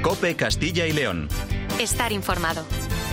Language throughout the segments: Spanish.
COPE Castilla y León. Estar informado.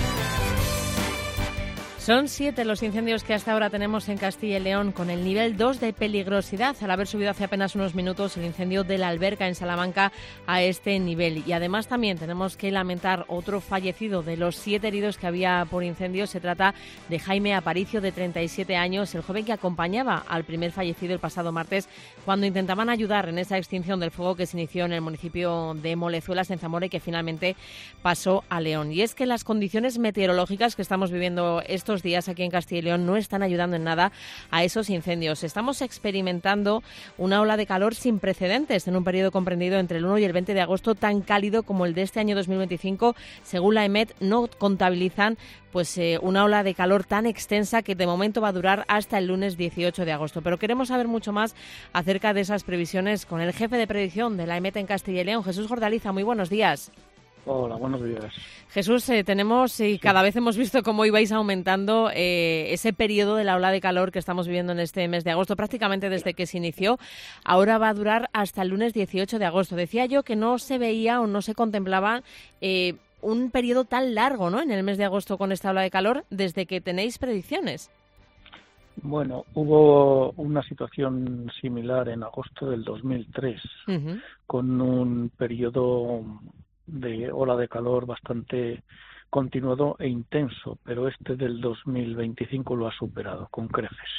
Son 7 los incendios que hasta ahora tenemos en Castilla y León con el nivel 2 de peligrosidad, al haber subido hace apenas unos minutos el incendio de la Alberca en Salamanca a este nivel. Y además también tenemos que lamentar otro fallecido de los 7 heridos que había por incendio. Se trata de Jaime Aparicio, de 37 años, el joven que acompañaba al primer fallecido el pasado martes cuando intentaban ayudar en esa extinción del fuego que se inició en el municipio de Molezuelas, en Zamora, y que finalmente pasó a León. Y es que las condiciones meteorológicas que estamos viviendo estos días aquí en Castilla y León no están ayudando en nada a esos incendios. Estamos experimentando una ola de calor sin precedentes en un periodo comprendido entre el 1 y el 20 de agosto, tan cálido como el de este año 2025. Según la EMET, no contabilizan una ola de calor tan extensa que de momento va a durar hasta el lunes 18 de agosto. Pero queremos saber mucho más acerca de esas previsiones con el jefe de predicción de la EMET en Castilla y León, Jesús Gordaliza. Muy buenos días. Hola, buenos días. Jesús, tenemos y cada vez hemos visto cómo ibais aumentando ese periodo de la ola de calor que estamos viviendo en este mes de agosto, prácticamente desde que se inició. Ahora va a durar hasta el lunes 18 de agosto. Decía yo que no se veía o no se contemplaba un periodo tan largo, ¿no?, en el mes de agosto con esta ola de calor, desde que tenéis predicciones. Bueno, hubo una situación similar en agosto del 2003, con un periodo de ola de calor bastante continuado e intenso, pero este del 2025 lo ha superado con creces.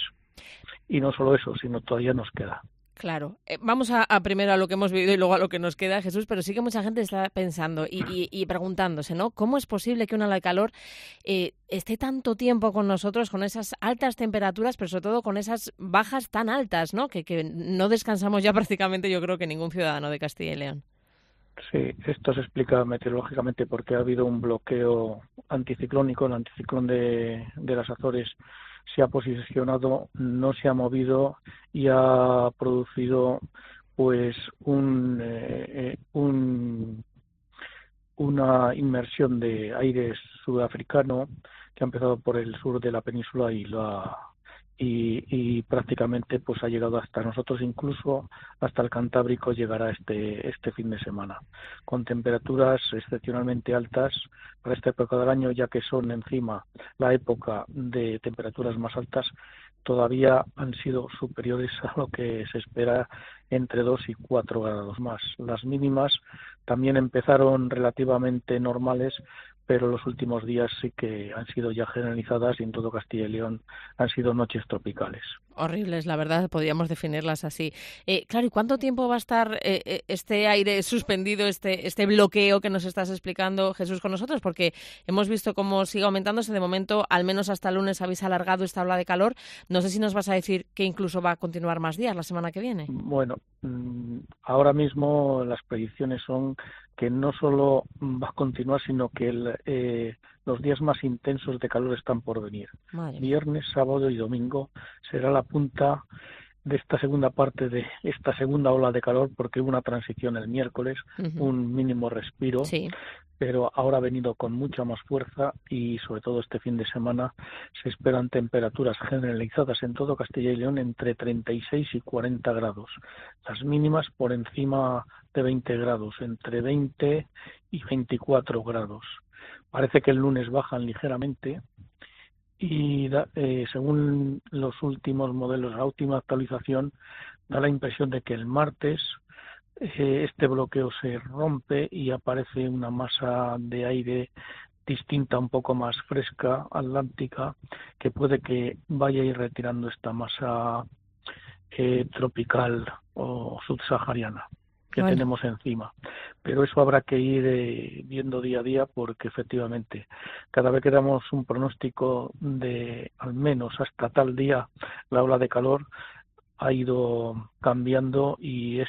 Y no solo eso, sino todavía nos queda. Claro. Vamos a primero a lo que hemos vivido y luego a lo que nos queda, Jesús, pero sí que mucha gente está pensando y preguntándose, ¿no?, ¿cómo es posible que una ola de calor esté tanto tiempo con nosotros, con esas altas temperaturas, pero sobre todo con esas bajas tan altas, ¿no?, que no descansamos ya prácticamente, yo creo, que ningún ciudadano de Castilla y León? Sí, esto se explica meteorológicamente porque ha habido un bloqueo anticiclónico. El anticiclón de las Azores se ha posicionado, no se ha movido y ha producido una inmersión de aire sudafricano que ha empezado por el sur de la península y prácticamente ha llegado hasta nosotros, incluso hasta el Cantábrico llegará este fin de semana, con temperaturas excepcionalmente altas para esta época del año, ya que son encima la época de temperaturas más altas. Todavía han sido superiores a lo que se espera, entre 2 y 4 grados más. Las mínimas también empezaron relativamente normales, pero los últimos días sí que han sido ya generalizadas y en todo Castilla y León han sido noches tropicales. Horribles, la verdad, podríamos definirlas así. Claro, ¿y cuánto tiempo va a estar este aire suspendido, este bloqueo que nos estás explicando, Jesús, con nosotros? Porque hemos visto cómo sigue aumentándose. De momento, al menos hasta el lunes habéis alargado esta ola de calor. No sé si nos vas a decir que incluso va a continuar más días la semana que viene. Bueno, ahora mismo las predicciones son que no solo va a continuar, sino que los días más intensos de calor están por venir. Viernes, sábado y domingo será la punta de esta segunda parte de esta segunda ola de calor, porque hubo una transición el miércoles, un mínimo respiro, pero ahora ha venido con mucha más fuerza y sobre todo este fin de semana se esperan temperaturas generalizadas en todo Castilla y León entre 36 y 40 grados. Las mínimas por encima de 20 grados, entre 20 y 24 grados. Parece que el lunes bajan ligeramente y según los últimos modelos, la última actualización, da la impresión de que el martes este bloqueo se rompe y aparece una masa de aire distinta, un poco más fresca, atlántica, que puede que vaya a ir retirando esta masa tropical o subsahariana que tenemos encima. Pero eso habrá que ir viendo día a día, porque efectivamente cada vez que damos un pronóstico de al menos hasta tal día la ola de calor ha ido cambiando y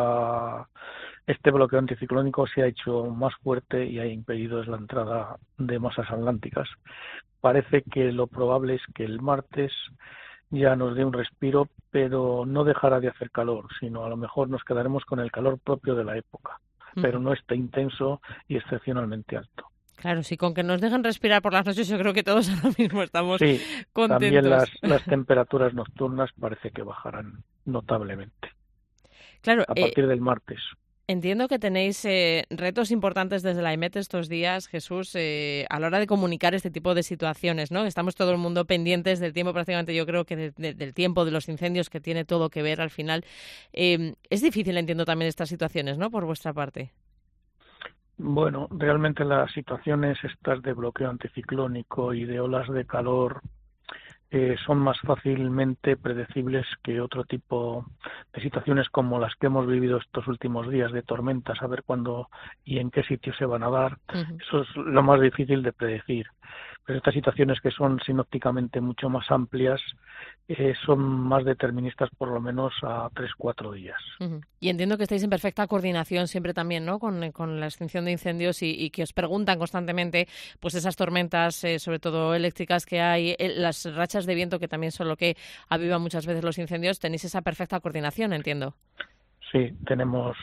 este bloqueo anticiclónico se ha hecho más fuerte y ha impedido la entrada de masas atlánticas. Parece que lo probable es que el martes ya nos dé un respiro, pero no dejará de hacer calor, sino a lo mejor nos quedaremos con el calor propio de la época, pero no está intenso y excepcionalmente alto. Claro, sí, con que nos dejen respirar por las noches yo creo que todos ahora mismo estamos contentos. También las temperaturas nocturnas parece que bajarán notablemente. Claro, a partir del martes. Entiendo que tenéis retos importantes desde la EMET estos días, Jesús, a la hora de comunicar este tipo de situaciones, ¿no? Estamos todo el mundo pendientes del tiempo, prácticamente yo creo que del tiempo, de los incendios, que tiene todo que ver al final. Es difícil, entiendo, también estas situaciones, ¿no?, por vuestra parte. Bueno, realmente las situaciones estas de bloqueo anticiclónico y de olas de calor son más fácilmente predecibles que otro tipo de situaciones como las que hemos vivido estos últimos días de tormentas, saber cuándo y en qué sitio se van a dar. Uh-huh. Eso es lo más difícil de predecir. Pero estas situaciones que son sinópticamente mucho más amplias son más deterministas por lo menos a 3-4 días. Uh-huh. Y entiendo que estáis en perfecta coordinación siempre también, ¿no?, con la extinción de incendios y que os preguntan constantemente pues esas tormentas, sobre todo eléctricas que hay, las rachas de viento que también son lo que avivan muchas veces los incendios. Tenéis esa perfecta coordinación, entiendo. Sí, tenemos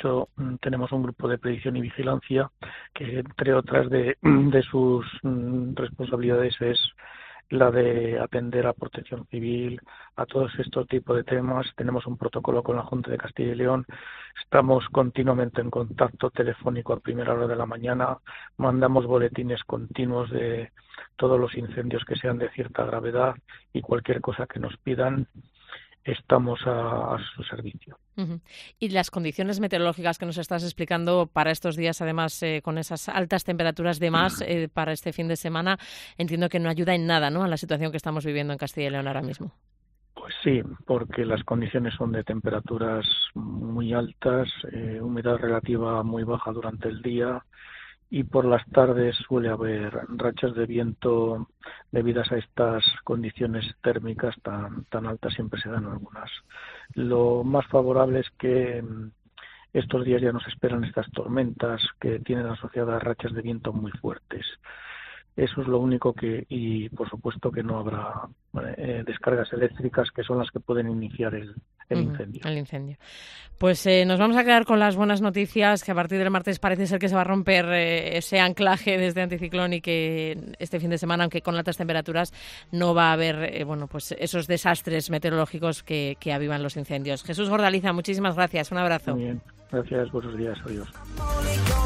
un grupo de predicción y vigilancia que, entre otras de sus responsabilidades, es la de atender a protección civil, a todos estos tipos de temas. Tenemos un protocolo con la Junta de Castilla y León, estamos continuamente en contacto telefónico a primera hora de la mañana, mandamos boletines continuos de todos los incendios que sean de cierta gravedad y cualquier cosa que nos pidan. Estamos a su servicio. Uh-huh. Y las condiciones meteorológicas que nos estás explicando para estos días, además con esas altas temperaturas de más para este fin de semana, entiendo que no ayuda en nada, ¿no?, a la situación que estamos viviendo en Castilla y León ahora mismo. Pues sí, porque las condiciones son de temperaturas muy altas, humedad relativa muy baja durante el día, y por las tardes suele haber rachas de viento debidas a estas condiciones térmicas tan altas, siempre se dan algunas. Lo más favorable es que estos días ya nos esperan estas tormentas que tienen asociadas rachas de viento muy fuertes. Eso es lo único y por supuesto que no habrá descargas eléctricas, que son las que pueden iniciar el incendio. El incendio. Pues nos vamos a quedar con las buenas noticias, que a partir del martes parece ser que se va a romper ese anclaje desde anticiclón y que este fin de semana, aunque con altas temperaturas, no va a haber pues esos desastres meteorológicos que avivan los incendios. Jesús Gordaliza, muchísimas gracias. Un abrazo. Muy bien. Gracias. Buenos días. Adiós.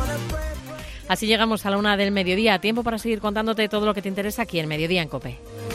Así llegamos a la 1:00 del mediodía. Tiempo para seguir contándote todo lo que te interesa aquí en Mediodía en COPE.